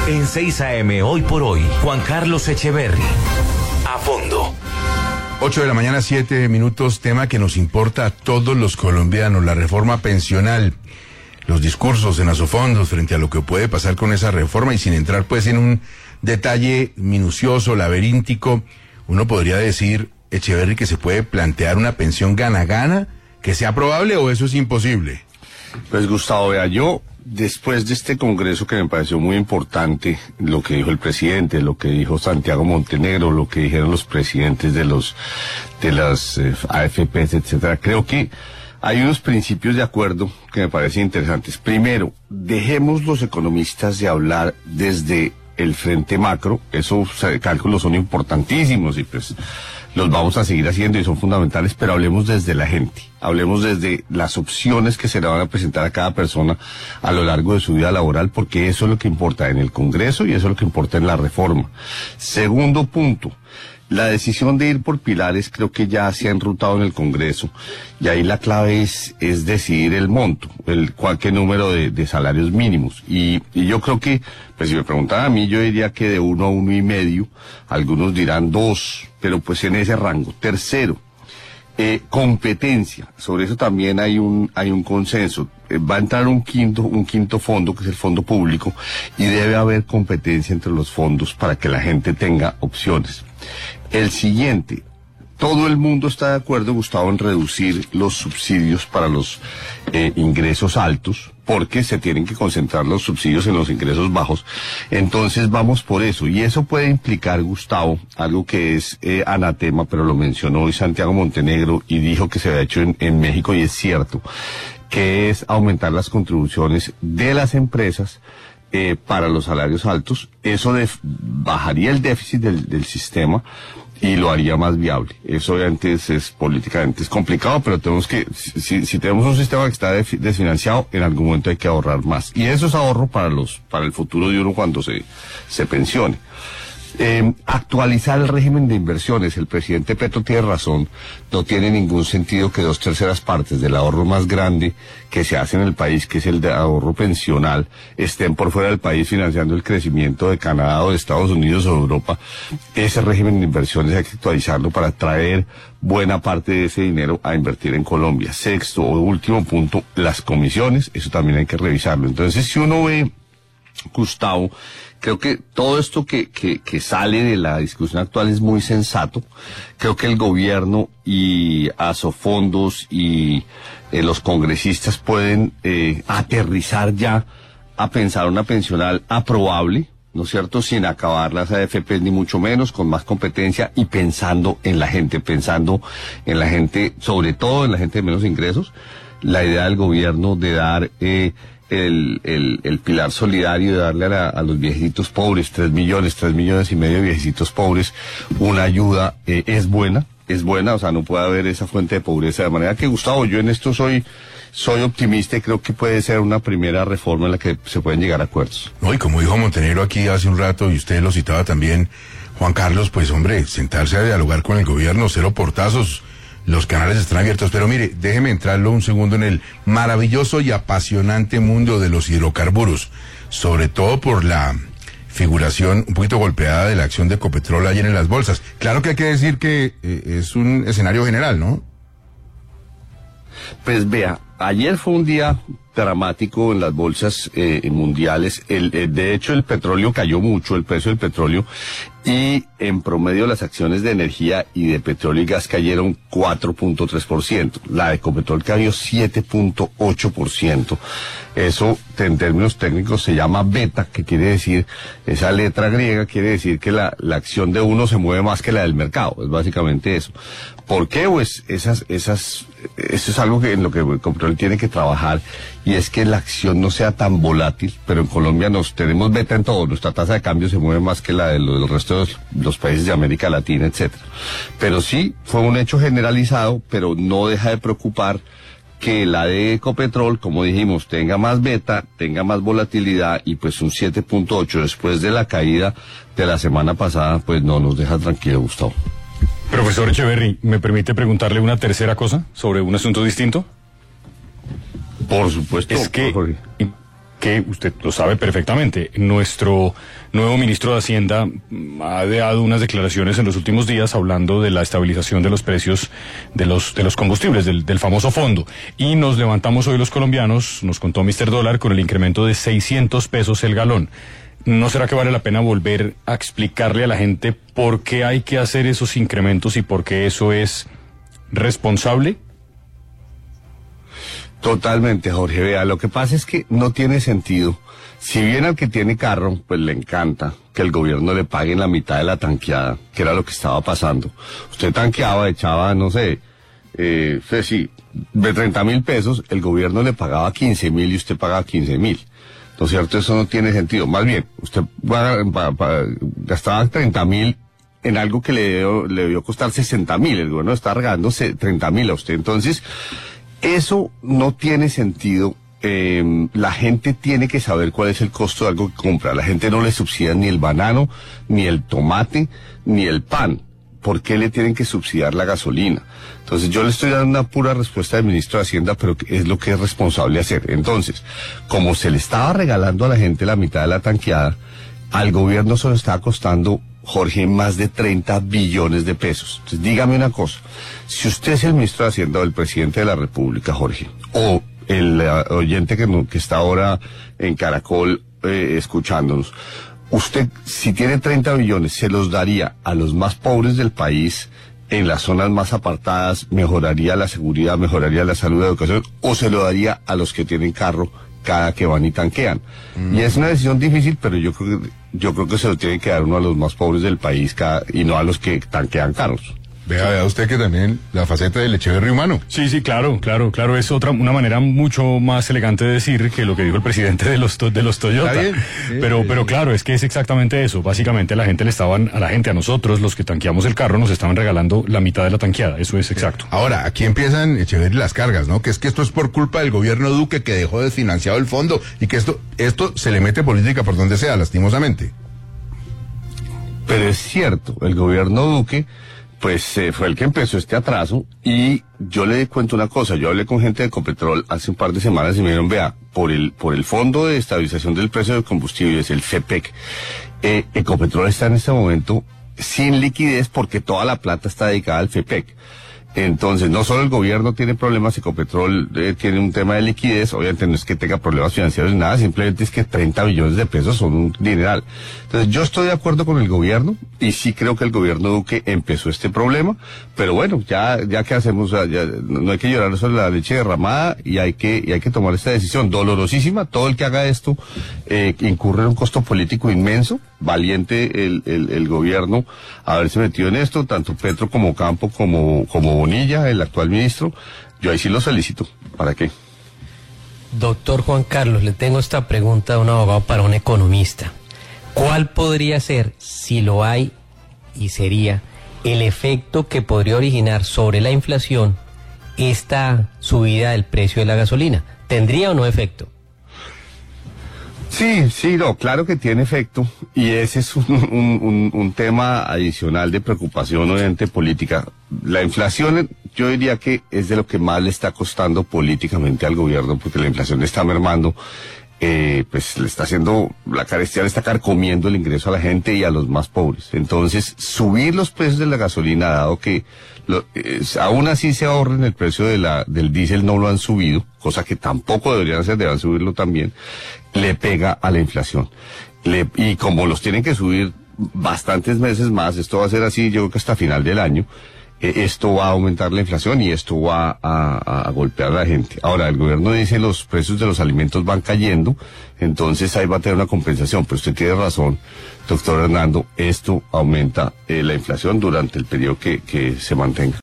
En 6 AM, hoy por hoy, Juan Carlos Echeverry. A fondo. 8 de la mañana, 7 minutos, tema que nos importa a todos los colombianos, la reforma pensional. Los discursos en Asofondos frente a lo que puede pasar con esa reforma, y sin entrar pues en un detalle minucioso, laberíntico, uno podría decir, Echeverry, que se puede plantear una pensión gana-gana, que sea probable, o eso es imposible. Pues Gustavo, vea, yo después de este congreso, que me pareció muy importante, lo que dijo el presidente, lo que dijo Santiago Montenegro, lo que dijeron los presidentes de las AFPs, etcétera, creo que hay unos principios de acuerdo que me parecen interesantes. Primero, dejemos los economistas de hablar desde el frente macro. Esos cálculos son importantísimos y pues los vamos a seguir haciendo y son fundamentales, pero hablemos desde la gente, hablemos desde las opciones que se le van a presentar a cada persona a lo largo de su vida laboral, porque eso es lo que importa en el Congreso y eso es lo que importa en la reforma. Segundo punto, la decisión de ir por pilares creo que ya se ha enrutado en el Congreso, y ahí la clave es decidir el monto, qué número de salarios mínimos, y yo creo que, pues si me preguntaran a mí, yo diría que de 1 a 1,5, algunos dirán 2, pero pues en ese rango. Tercero, competencia, sobre eso también hay un consenso. Va a entrar un quinto fondo, que es el fondo público, y debe haber competencia entre los fondos para que la gente tenga opciones. El siguiente, todo el mundo está de acuerdo, Gustavo, en reducir los subsidios para los ingresos altos, porque se tienen que concentrar los subsidios en los ingresos bajos. Entonces vamos por eso, y eso puede implicar, Gustavo, algo que es anatema, pero lo mencionó hoy Santiago Montenegro y dijo que se había hecho en México, y es cierto, que es aumentar las contribuciones de las empresas para los salarios altos. Eso bajaría el déficit del sistema y lo haría más viable. Eso obviamente políticamente es complicado, pero tenemos que, si tenemos un sistema que está desfinanciado, en algún momento hay que ahorrar más. Y eso es ahorro para el futuro de uno cuando se pensione. Actualizar el régimen de inversiones. El presidente Petro tiene razón, no tiene ningún sentido que 2/3 partes del ahorro más grande que se hace en el país, que es el de ahorro pensional, estén por fuera del país financiando el crecimiento de Canadá o de Estados Unidos o de Europa. Ese régimen de inversiones hay que actualizarlo para traer buena parte de ese dinero a invertir en Colombia. Sexto o último punto, las comisiones, eso también hay que revisarlo. Entonces, si uno ve, Gustavo, creo que todo esto que sale de la discusión actual es muy sensato. Creo que el gobierno y Asofondos y los congresistas pueden aterrizar ya a pensar una pensional aprobable, ¿no es cierto?, sin acabar las AFPs ni mucho menos, con más competencia y pensando en la gente, sobre todo en la gente de menos ingresos. La idea del gobierno de dar el pilar solidario, de darle a los viejitos pobres, 3 millones y medio de viejitos pobres, una ayuda, es buena, o sea, no puede haber esa fuente de pobreza. De manera que, Gustavo, yo en esto soy optimista y creo que puede ser una primera reforma en la que se pueden llegar a acuerdos. No, y como dijo Montenegro aquí hace un rato, y usted lo citaba también, Juan Carlos, pues hombre, sentarse a dialogar con el gobierno, cero portazos. Los canales están abiertos, pero mire, déjeme entrarlo un segundo en el maravilloso y apasionante mundo de los hidrocarburos, sobre todo por la figuración un poquito golpeada de la acción de Ecopetrol ayer en las bolsas. Claro que hay que decir que es un escenario general, ¿no? Pues vea, ayer fue un día dramático en las bolsas mundiales. De hecho, el petróleo cayó mucho, el precio del petróleo, y en promedio las acciones de energía y de petróleo y gas cayeron 4.3%. La de Ecopetrol cayó 7.8%. Eso, en términos técnicos, se llama beta, que quiere decir, esa letra griega quiere decir que la acción de uno se mueve más que la del mercado. Es básicamente eso. ¿Por qué? Pues eso es algo en lo que Ecopetrol tiene que trabajar, y es que la acción no sea tan volátil. Pero en Colombia tenemos beta en todo, nuestra tasa de cambio se mueve más que la del resto de los países de América Latina, etcétera. Pero sí, fue un hecho generalizado, pero no deja de preocupar que la de Ecopetrol, como dijimos, tenga más beta, tenga más volatilidad, y pues un 7.8 después de la caída de la semana pasada, pues no nos deja tranquilo, Gustavo. Profesor Echeverry, ¿me permite preguntarle una tercera cosa sobre un asunto distinto? Por supuesto. Es que que usted lo sabe perfectamente. Nuestro nuevo ministro de Hacienda ha dado unas declaraciones en los últimos días hablando de la estabilización de los precios de los combustibles, del famoso fondo. Y nos levantamos hoy los colombianos, nos contó Mr. Dólar, con el incremento de 600 pesos el galón. ¿No será que vale la pena volver a explicarle a la gente por qué hay que hacer esos incrementos y por qué eso es responsable? Totalmente, Jorge. Vea, lo que pasa es que no tiene sentido. Si bien al que tiene carro, pues le encanta que el gobierno le pague la mitad de la tanqueada, que era lo que estaba pasando. Usted tanqueaba, echaba, no sé, de 30.000 pesos, el gobierno le pagaba 15.000 y usted pagaba 15.000. ¿No es cierto? Eso no tiene sentido. Más bien, usted gastaba 30.000 en algo que le debió costar 60.000. El gobierno está regalándose 30.000 a usted. Entonces, eso no tiene sentido. La gente tiene que saber cuál es el costo de algo que compra. La gente no le subsidia ni el banano, ni el tomate, ni el pan. ¿Por qué le tienen que subsidiar la gasolina? Entonces yo le estoy dando una pura respuesta del ministro de Hacienda, pero es lo que es responsable hacer. Entonces, como se le estaba regalando a la gente la mitad de la tanqueada, al gobierno se lo estaba costando, Jorge, más de 30 billones de pesos. Entonces dígame una cosa, si usted es el ministro de Hacienda o el presidente de la República, Jorge, o el oyente que está ahora en Caracol escuchándonos, usted, si tiene 30 billones, se los daría a los más pobres del país, en las zonas más apartadas, mejoraría la seguridad, mejoraría la salud, la educación, o se lo daría a los que tienen carro cada que van y tanquean. Y es una decisión difícil, pero yo creo que se lo tiene que dar uno a los más pobres del país y no a los que tanquean carros. Vea usted que también la faceta del Echeverri humano. Sí, claro, es una manera mucho más elegante de decir que lo que dijo el presidente de los Toyota. Está bien. Pero claro, es que es exactamente eso. Básicamente a nosotros, los que tanqueamos el carro, nos estaban regalando la mitad de la tanqueada. Eso es exacto. Ahora, aquí empiezan, Echeverri, las cargas, ¿no? Que es que esto es por culpa del gobierno Duque, que dejó desfinanciado el fondo, y que esto se le mete política por donde sea, lastimosamente. Pero es cierto, el gobierno Duque pues fue el que empezó este atraso, y yo le cuento una cosa, yo hablé con gente de Ecopetrol hace un par de semanas y me dijeron, vea, por el Fondo de Estabilización del Precio de Combustibles, el FEPEC, Ecopetrol está en este momento sin liquidez porque toda la plata está dedicada al FEPEC. Entonces, no solo el gobierno tiene problemas, Ecopetrol tiene un tema de liquidez, obviamente no es que tenga problemas financieros ni nada, simplemente es que 30 billones de pesos son un dineral. Entonces, yo estoy de acuerdo con el gobierno, y sí creo que el gobierno Duque empezó este problema, pero bueno, ya que hacemos, ya no hay que llorar sobre la leche derramada, y hay que tomar esta decisión dolorosísima. Todo el que haga esto incurre en un costo político inmenso. Valiente el gobierno haberse metido en esto, tanto Petro como Campo como Bonilla, el actual ministro. Yo ahí sí los felicito. ¿Para qué? Doctor Juan Carlos, le tengo esta pregunta de un abogado para un economista. ¿Cuál podría ser, si lo hay y sería, el efecto que podría originar sobre la inflación esta subida del precio de la gasolina? ¿Tendría o no efecto? Sí, no, claro que tiene efecto, y ese es un tema adicional de preocupación, obviamente, política. La inflación, yo diría que es de lo que más le está costando políticamente al gobierno, porque la inflación le está mermando, pues le está haciendo, la carestía le está carcomiendo el ingreso a la gente y a los más pobres. Entonces, subir los precios de la gasolina, dado que aún así se ahorren el precio del diésel, no lo han subido, cosa que tampoco deberían hacer, deberían subirlo también, le pega a la inflación. Y como los tienen que subir bastantes meses más, esto va a ser así, yo creo que hasta final del año, esto va a aumentar la inflación y esto va a golpear a la gente. Ahora, el gobierno dice los precios de los alimentos van cayendo, entonces ahí va a tener una compensación, pero usted tiene razón, doctor Hernando, esto aumenta la inflación durante el periodo que se mantenga.